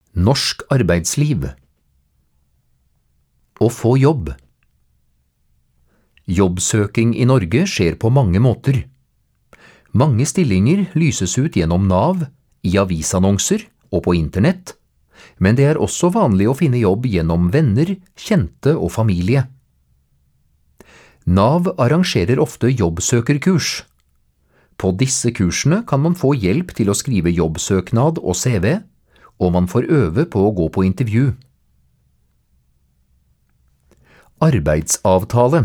Norsk arbeidsliv. Å få jobb. Jobbsøking i Norge skjer på mange måter. Mange stillinger lyses ut gjennom Nav, i avisannonser og på internett, men det er også vanlig å finne jobb gjennom venner, kjente og familie. Nav arrangerer ofte jobbsøkerkurs. På disse kursene kan man få hjelp til å skrive jobbsøknad og CV, og man får øve på å gå på intervju. Arbeidsavtale.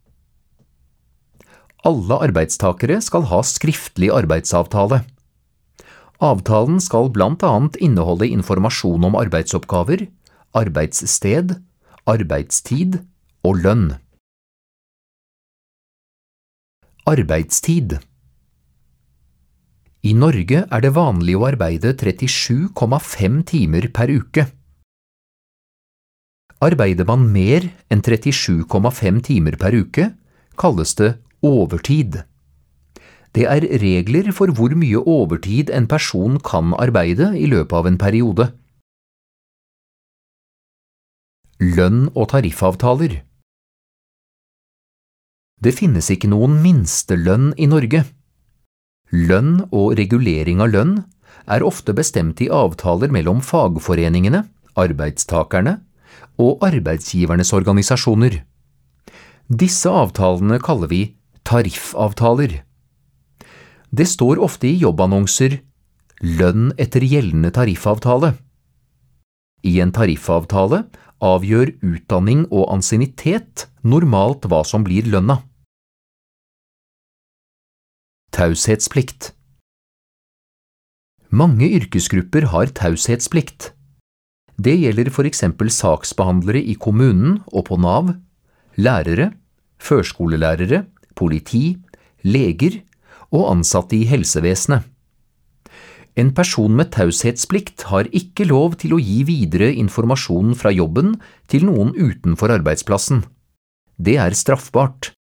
Alle arbeidstakere skal ha skriftlig arbeidsavtale. Avtalen skal blant annet inneholde informasjon om arbeidsoppgaver, arbeidssted, arbeidstid og lønn. Arbeidstid. I Norge er det vanlig å arbeide 37,5 timer per uke. Arbeider man mer enn 37,5 timer per uke, kalles det overtid. Det er regler for hvor mye overtid en person kan arbeide i løpet av en periode. Lønn og tariffavtaler. Det finnes ikke noen minstelønn i Norge. Lønn og regulering av lønn er ofte bestemt i avtaler mellom fagforeningene, arbeidstakerne og arbeidsgivernes organisasjoner. Disse avtalene kaller vi tariffavtaler. Det står ofte i jobbannonser «lønn etter gjeldende tariffavtale». I en tariffavtale avgjør utdanning og ansiennitet normalt hva som blir lønna. Taushetsplikt. Mange yrkesgrupper har taushetsplikt. Det gjelder for eksempel saksbehandlere i kommunen og på Nav, lærere, førskolelærere, politi, leger og ansatte i helsevesenet. En person med taushetsplikt har ikke lov til å gi videre informasjon fra jobben til noen utenfor arbeidsplassen. Det er straffbart.